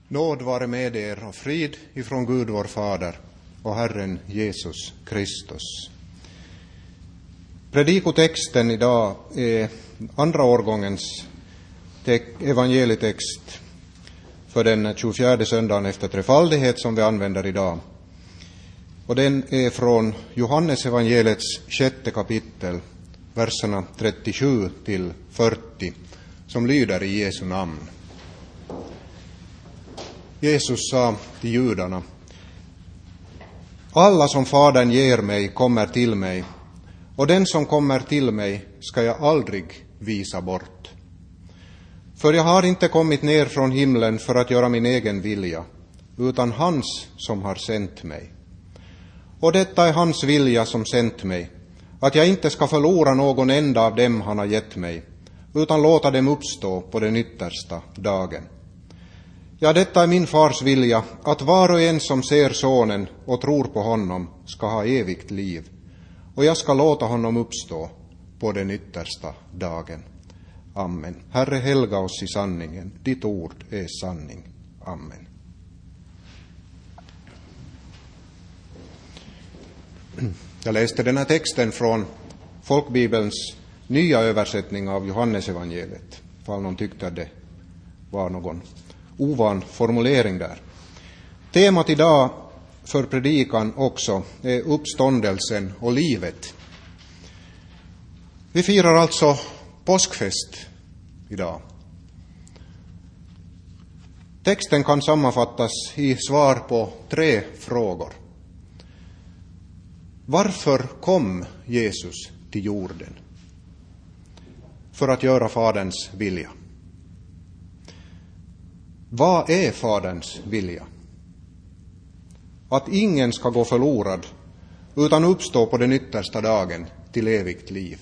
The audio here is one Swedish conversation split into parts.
Nåd vare med er och frid ifrån Gud vår Fader och Herren Jesus Kristus. Predikotexten idag är andra årgångens evangelietext för den 24 söndagen efter trefaldighet som vi använder idag. Och den är från Johannes evangeliets 6:e kapitel, verserna 37 till 40, som lyder i Jesu namn. Jesus sa till judarna: alla som Fadern ger mig kommer till mig, och den som kommer till mig ska jag aldrig visa bort. För jag har inte kommit ner från himlen för att göra min egen vilja, utan hans som har sänt mig. Och detta är hans vilja som sänt mig, att jag inte ska förlora någon enda av dem han har gett mig, utan låta dem uppstå på den yttersta dagen. Ja, detta är min fars vilja, att var och en som ser sonen och tror på honom ska ha evigt liv, och jag ska låta honom uppstå på den yttersta dagen. Amen. Herre, helga oss i sanningen. Ditt ord är sanning. Amen. Jag läste den här texten från Folkbibelns nya översättning av Johannes evangeliet, för någon tyckte att det var någon ovan formulering där. Temat idag för predikan också är uppståndelsen och livet. Vi firar alltså påskfest idag. Texten kan sammanfattas i svar på 3 frågor. Varför kom Jesus till jorden? För att göra Faderns vilja. Vad är Faderns vilja? Att ingen ska gå förlorad, utan uppstå på den yttersta dagen till evigt liv.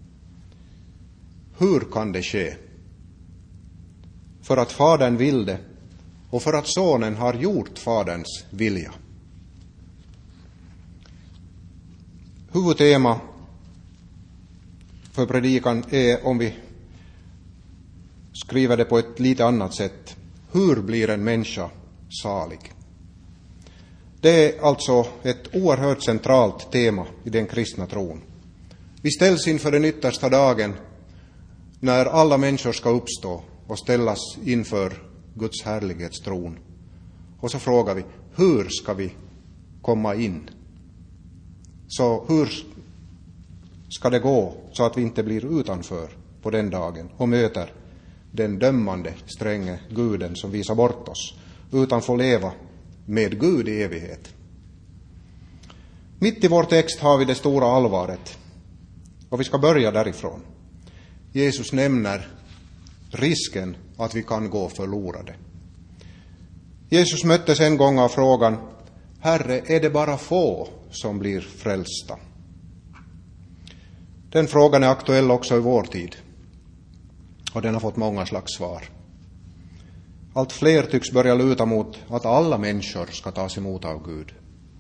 Hur kan det ske? För att Fadern vill det, och för att Sonen har gjort Faderns vilja. Huvudtema för predikan är, om vi skriver det på ett lite annat sätt: hur blir en människa salig? Det är alltså ett oerhört centralt tema i den kristna tron. Vi ställs inför den yttersta dagen när alla människor ska uppstå och ställas inför Guds härlighetstron. Och så frågar vi: hur ska vi komma in? Så hur ska det gå så att vi inte blir utanför på den dagen och möter den dömande, stränge Guden som visar bort oss, utan får leva med Gud i evighet? Mitt i vår text har vi det stora allvaret, och vi ska börja därifrån. Jesus nämner risken att vi kan gå förlorade. Jesus möttes en gång av frågan: Herre, är det bara få som blir frälsta? Den frågan är aktuell också i vår tid, och den har fått många slags svar. Allt fler tycks börja luta mot att alla människor ska tas emot av Gud.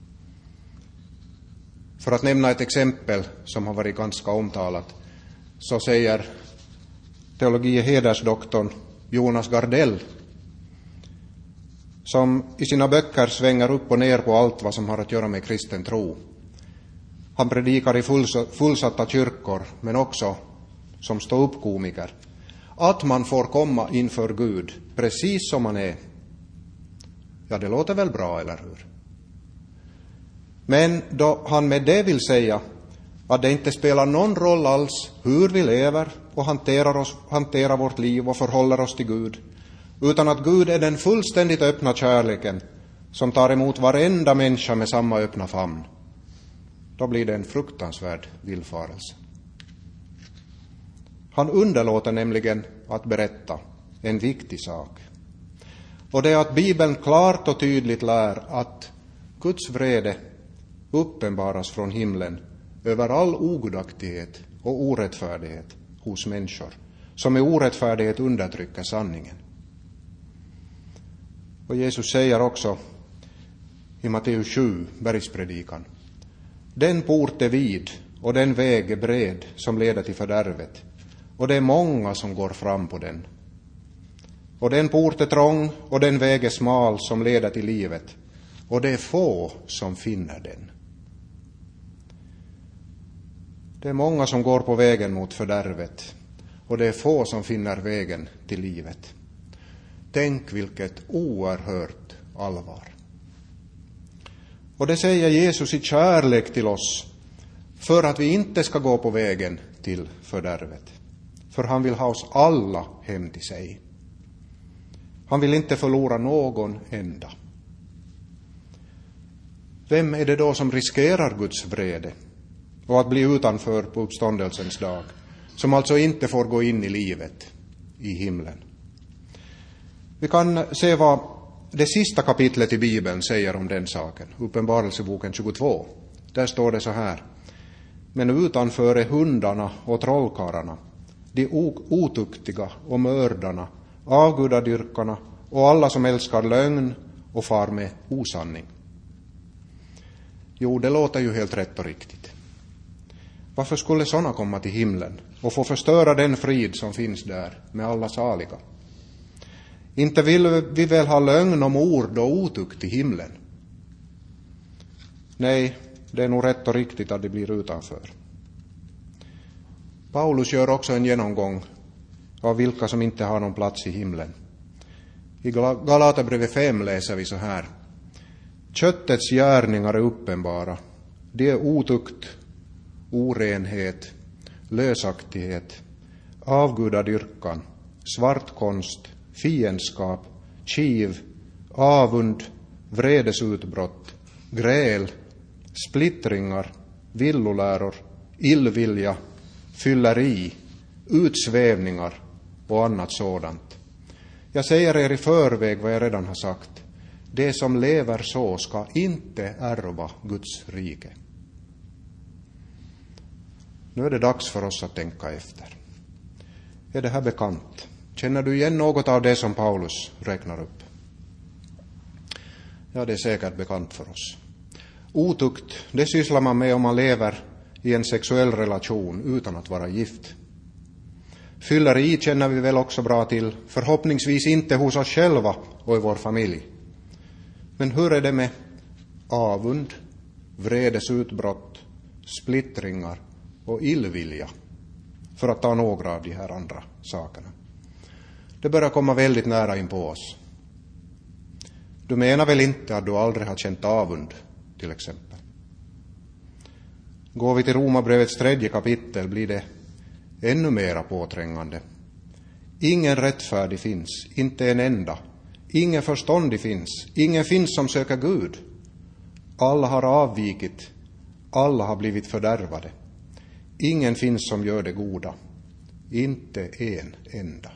För att nämna ett exempel som har varit ganska omtalat, så säger teologie hedersdoktorn Jonas Gardell, som i sina böcker svänger upp och ner på allt vad som har att göra med kristen tro. Han predikar i fullsatta kyrkor, men också som ståuppkomiker, att man får komma inför Gud precis som man är. Ja, det låter väl bra, eller hur? Men då han med det vill säga att det inte spelar någon roll alls hur vi lever och hanterar vårt liv och förhåller oss till Gud, utan att Gud är den fullständigt öppna kärleken som tar emot varenda människa med samma öppna famn, då blir det en fruktansvärd villfarelse. Han underlåter nämligen att berätta en viktig sak. Och det är att Bibeln klart och tydligt lär att Guds vrede uppenbaras från himlen över all ogudaktighet och orättfärdighet hos människor, som i orättfärdighet undertrycker sanningen. Och Jesus säger också i Matteus 7, bergspredikan: den port är vid och den väg är bred som leder till fördärvet, och det är många som går fram på den. Och den port är trång och den väg är smal som leder till livet. Och det är få som finner den. Det är många som går på vägen mot fördärvet. Och det är få som finner vägen till livet. Tänk vilket oerhört allvar. Och det säger Jesus i kärlek till oss. För att vi inte ska gå på vägen till fördärvet. För han vill ha oss alla hem till sig. Han vill inte förlora någon enda. Vem är det då som riskerar Guds vrede och att bli utanför på uppståndelsens dag? Som alltså inte får gå in i livet i himlen. Vi kan se vad det sista kapitlet i Bibeln säger om den saken. Uppenbarelseboken 22. Där står det så här. Men utanför är hundarna och trollkarlarna, de otuktiga och mördarna, avgudadyrkarna och alla som älskar lögn och far med osanning. Jo, det låter ju helt rätt och riktigt. Varför skulle sådana komma till himlen och få förstöra den frid som finns där med alla saliga? Inte vill vi väl ha lögn om ord och otukt i himlen? Nej, det är nog rätt och riktigt att det blir utanför. Paulus gör också en genomgång av vilka som inte har någon plats i himlen. I Galaterbrevet 5 läser vi så här. Köttets gärningar är uppenbara. Det är otukt, orenhet, lösaktighet, avgudadyrkan, svartkonst, fiendskap, kiv, avund, vredesutbrott, gräl, splittringar, villoläror, illvilja, fylleri, utsvävningar och annat sådant. Jag säger er i förväg vad jag redan har sagt. Det som lever så ska inte ärva Guds rike. Nu är det dags för oss att tänka efter. Är det här bekant? Känner du igen något av det som Paulus räknar upp? Ja, det är säkert bekant för oss. Otukt, det sysslar man med om man lever i en sexuell relation utan att vara gift. Fylleri känner vi väl också bra till, förhoppningsvis inte hos oss själva och i vår familj. Men hur är det med avund, vredesutbrott, splittringar och illvilja? För att ta några av de här andra sakerna. Det börjar komma väldigt nära in på oss. Du menar väl inte att du aldrig har känt avund, till exempel? Går vi till Romarbrevets 3 kapitel blir det ännu mera påträngande. Ingen rättfärdig finns, inte en enda. Ingen förståndig finns, ingen finns som söker Gud. Alla har avvikit, alla har blivit fördärvade. Ingen finns som gör det goda, inte en enda.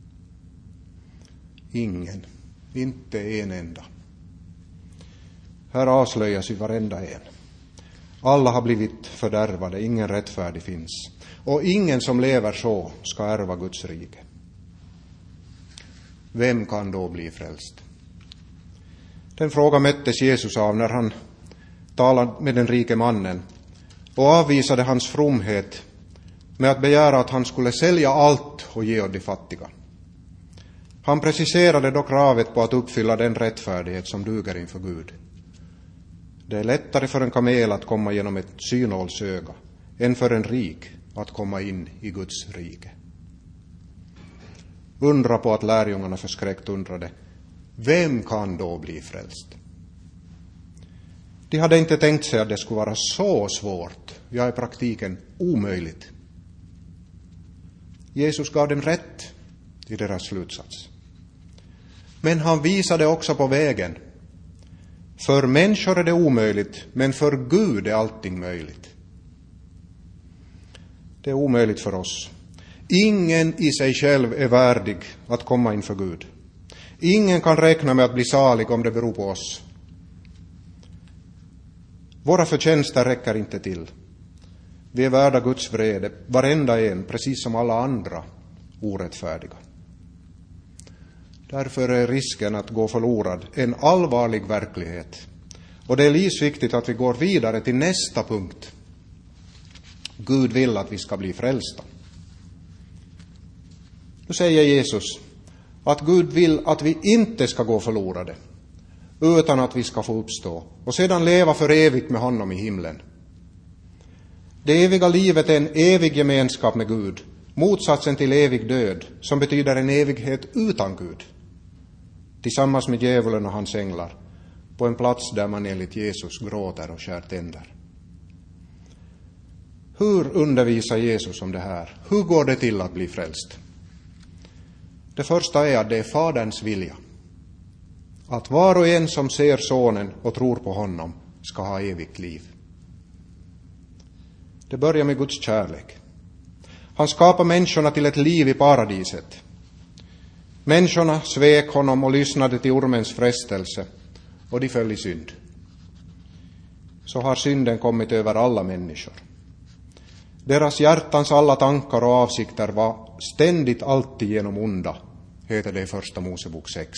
Ingen, inte en enda. Här avslöjas ju varenda en. Alla har blivit fördärvade, ingen rättfärdig finns. Och ingen som lever så ska ärva Guds rike. Vem kan då bli frälst? Den frågan möttes Jesus av när han talade med den rike mannen och avvisade hans fromhet med att begära att han skulle sälja allt och ge åt de fattiga. Han preciserade då kravet på att uppfylla den rättfärdighet som duger inför Gud. Det är lättare för en kamel att komma genom ett synålsöga än för en rik att komma in i Guds rike. Undra på att lärjungarna förskräckt undrade, vem kan då bli frälst? De hade inte tänkt sig att det skulle vara så svårt, ja i praktiken omöjligt. Jesus gav dem rätt i deras slutsats. Men han visade också på vägen. För människor är det omöjligt, men för Gud är allting möjligt. Det är omöjligt för oss. Ingen i sig själv är värdig att komma inför Gud. Ingen kan räkna med att bli salig om det beror på oss. Våra förtjänster räcker inte till. Vi är värda Guds vrede, varenda en, precis som alla andra orättfärdiga. Därför är risken att gå förlorad en allvarlig verklighet. Och det är livsviktigt att vi går vidare till nästa punkt. Gud vill att vi ska bli frälsta. Nu säger Jesus att Gud vill att vi inte ska gå förlorade, utan att vi ska få uppstå och sedan leva för evigt med honom i himlen. Det eviga livet är en evig gemenskap med Gud, motsatsen till evig död, som betyder en evighet utan Gud, tillsammans med djävulen och hans änglar, på en plats där man enligt Jesus gråter och skär tänder. Hur undervisar Jesus om det här? Hur går det till att bli frälst? Det första är att det är Faderns vilja. Att var och en som ser sonen och tror på honom ska ha evigt liv. Det börjar med Guds kärlek. Han skapar människorna till ett liv i paradiset. Människorna svek honom och lyssnade till ormens frestelse, och de föll i synd. Så har synden kommit över alla människor. Deras hjärtans alla tankar och avsikter var ständigt alltid genom onda, heter det i första Mosebok 6.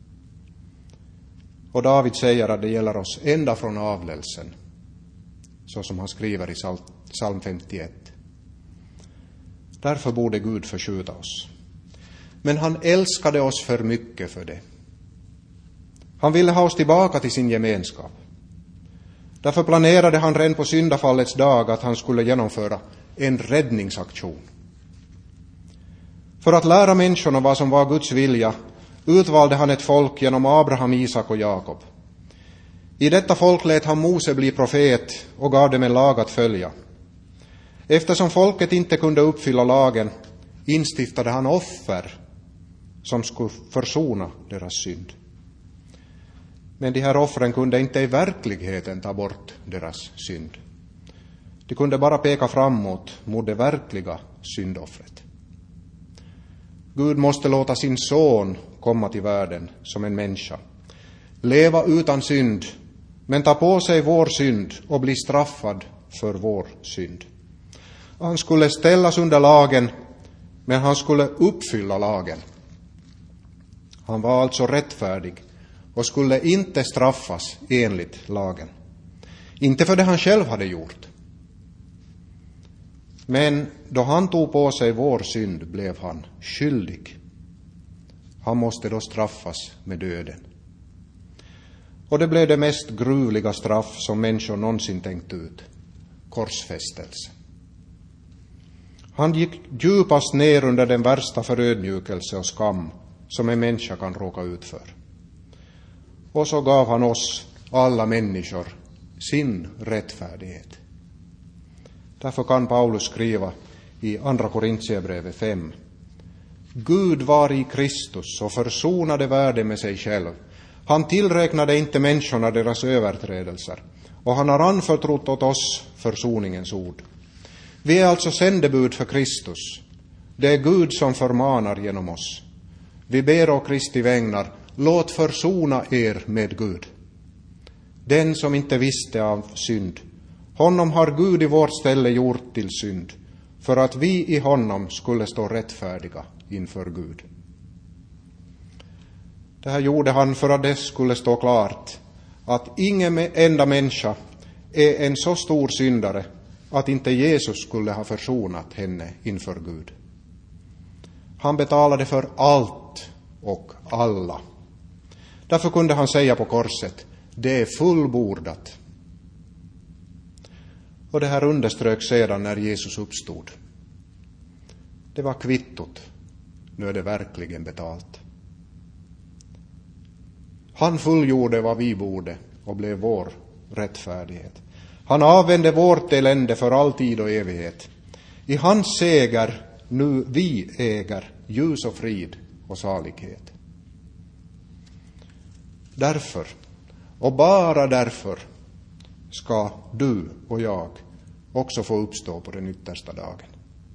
Och David säger att det gäller oss ända från avlelsen, så som han skriver i psalm 51. Därför borde Gud förskjuta oss. Men han älskade oss för mycket för det. Han ville ha oss tillbaka till sin gemenskap. Därför planerade han redan på syndafallets dag att han skulle genomföra en räddningsaktion. För att lära människorna vad som var Guds vilja utvalde han ett folk genom Abraham, Isak och Jakob. I detta folk lät han Mose bli profet och gav dem en lag att följa. Eftersom folket inte kunde uppfylla lagen instiftade han offer som skulle försona deras synd. Men de här offren kunde inte i verkligheten ta bort deras synd. De kunde bara peka framåt mot det verkliga syndoffret. Gud måste låta sin son komma till världen som en människa, leva utan synd, men ta på sig vår synd och bli straffad för vår synd. Han skulle ställas under lagen, men han skulle uppfylla lagen. Han var alltså rättfärdig och skulle inte straffas enligt lagen. Inte för det han själv hade gjort. Men då han tog på sig vår synd blev han skyldig. Han måste då straffas med döden. Och det blev det mest gruvliga straff som människor någonsin tänkt ut. Korsfästelse. Han gick djupast ner under den värsta förödmjukelse och skam som en människa kan råka ut för. Och så gav han oss, alla människor, sin rättfärdighet. Därför kan Paulus skriva i andra Korintierbrevet 5. Gud var i Kristus och försonade världen med sig själv. Han tillräknade inte människorna deras överträdelser, och han har anförtrott åt oss försoningens ord. Vi är alltså sändebud för Kristus. Det är Gud som förmanar genom oss. Vi ber å Kristi vägnar, låt försona er med Gud. Den som inte visste av synd, honom har Gud i vårt ställe gjort till synd, för att vi i honom skulle stå rättfärdiga inför Gud. Det här gjorde han för att det skulle stå klart att ingen enda människa är en så stor syndare att inte Jesus skulle ha försonat henne inför Gud. Han betalade för allt och alla. Därför kunde han säga på korset, det är fullbordat. Och det här underströks sedan när Jesus uppstod. Det var kvittot, nu är det verkligen betalt. Han fullgjorde vad vi borde och blev vår rättfärdighet. Han avvände vårt elände för all tid och evighet. I hans seger nu vi äger ljus och frid och salighet. Därför, och bara därför, ska du och jag också få uppstå på den yttersta dagen.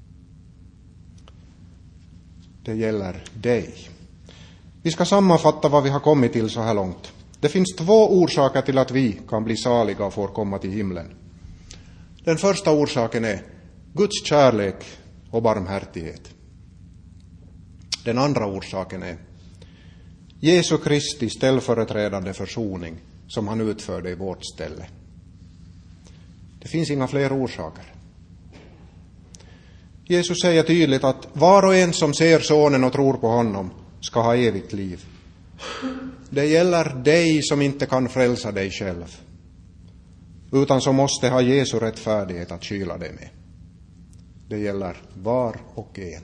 Det gäller dig. Vi ska sammanfatta vad vi har kommit till så här långt. Det finns 2 orsaker till att vi kan bli saliga och får komma till himlen. Den första orsaken är Guds kärlek och barmhärtighet. Den andra orsaken är Jesu Kristi ställföreträdande försoning som han utförde i vårt ställe. Det finns inga fler orsaker. Jesus säger tydligt att var och en som ser sonen och tror på honom ska ha evigt liv. Det gäller dig som inte kan frälsa dig själv, utan som måste ha Jesu rättfärdighet att kyla dig med. Det gäller var och en.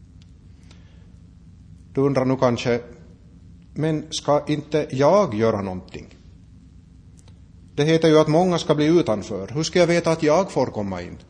Du undrar nu kanske, men ska inte jag göra någonting? Det heter ju att många ska bli utanför. Hur ska jag veta att jag får komma in?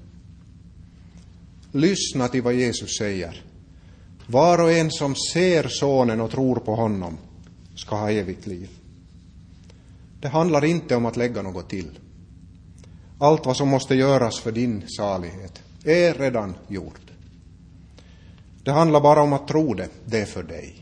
Lyssna till vad Jesus säger. Var och en som ser sonen och tror på honom ska ha evigt liv. Det handlar inte om att lägga något till. Allt vad som måste göras för din salighet är redan gjort. Det handlar bara om att tro det är för dig.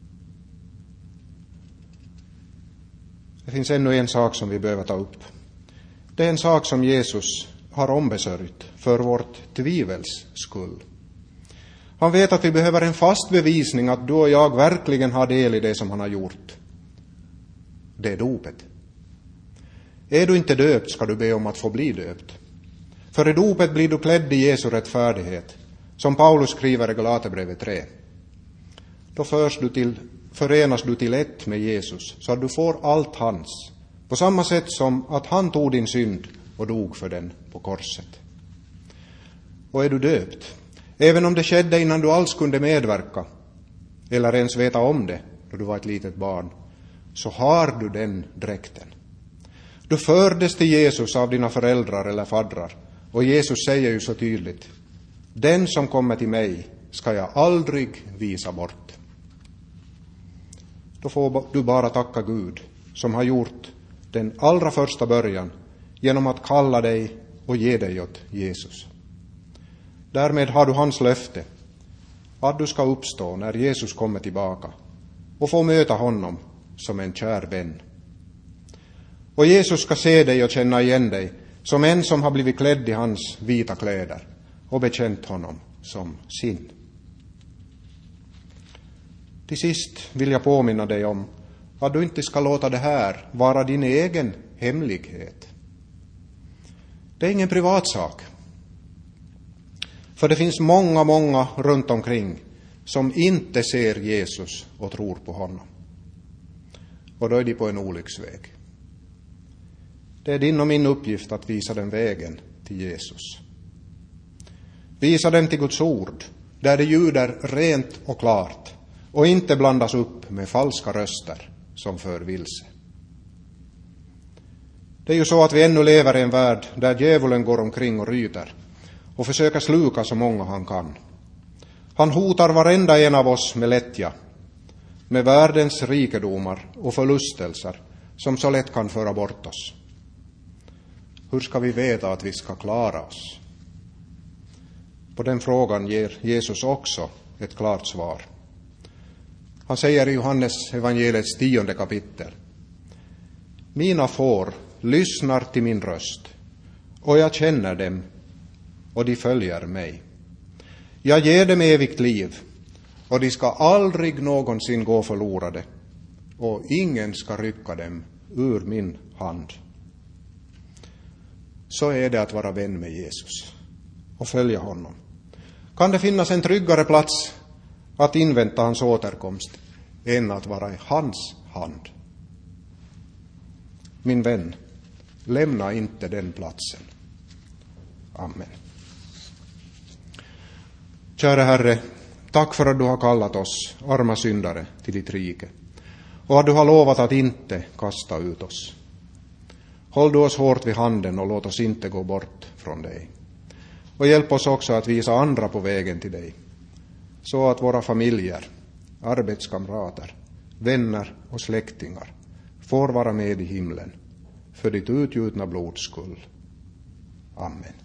Det finns ännu en sak som vi behöver ta upp. Det är en sak som Jesus har ombesörjt för vårt tvivels skull. Han vet att vi behöver en fast bevisning att du och jag verkligen har del i det som han har gjort. Det är dopet. Är du inte döpt ska du be om att få bli döpt. För i dopet blir du klädd i Jesu rättfärdighet, som Paulus skriver i Galaterbrevet 3. Då förenas du till ett med Jesus, så att du får allt hans, på samma sätt som att han tog din synd och dog för den på korset. Och är du döpt, även om det skedde innan du alls kunde medverka, eller ens veta om det då du var ett litet barn, så har du den dräkten. Du fördes till Jesus av dina föräldrar eller faddrar, och Jesus säger ju så tydligt: den som kommer till mig ska jag aldrig visa bort. Då får du bara tacka Gud som har gjort den allra första början genom att kalla dig och ge dig åt Jesus. Därmed har du hans löfte att du ska uppstå när Jesus kommer tillbaka och få möta honom som en kär vän. Och Jesus ska se dig och känna igen dig som en som har blivit klädd i hans vita kläder och bekänt honom som sin. Till sist vill jag påminna dig om att du inte ska låta det här vara din egen hemlighet. Det är ingen privatsak. För det finns många runt omkring som inte ser Jesus och tror på honom. Och då är de på en olycksväg. Det är din och min uppgift att visa den vägen till Jesus. Visa dem till Guds ord, där det ljuder rent och klart och inte blandas upp med falska röster som för vilse. Det är ju så att vi ännu lever i en värld där djävulen går omkring och ryter och försöker sluka så många han kan. Han hotar varenda en av oss med lättja, med världens rikedomar och förlustelser som så lätt kan föra bort oss. Hur ska vi veta att vi ska klara oss? På den frågan ger Jesus också ett klart svar. Han säger i Johannes evangeliets 10 kapitel: mina får lyssnar till min röst, och jag känner dem, och de följer mig. Jag ger dem evigt liv, och de ska aldrig någonsin gå förlorade, och ingen ska rycka dem ur min hand. Så är det att vara vän med Jesus och följa honom. Kan det finnas en tryggare plats att invänta hans återkomst än att vara i hans hand? Min vän, lämna inte den platsen. Amen. Kära Herre, tack för att du har kallat oss, arma syndare, till ditt rike, och att du har lovat att inte kasta ut oss. Håll du oss hårt vid handen och låt oss inte gå bort från dig. Och hjälp oss också att visa andra på vägen till dig, så att våra familjer, arbetskamrater, vänner och släktingar får vara med i himlen för ditt utgjutna blods skull. Amen.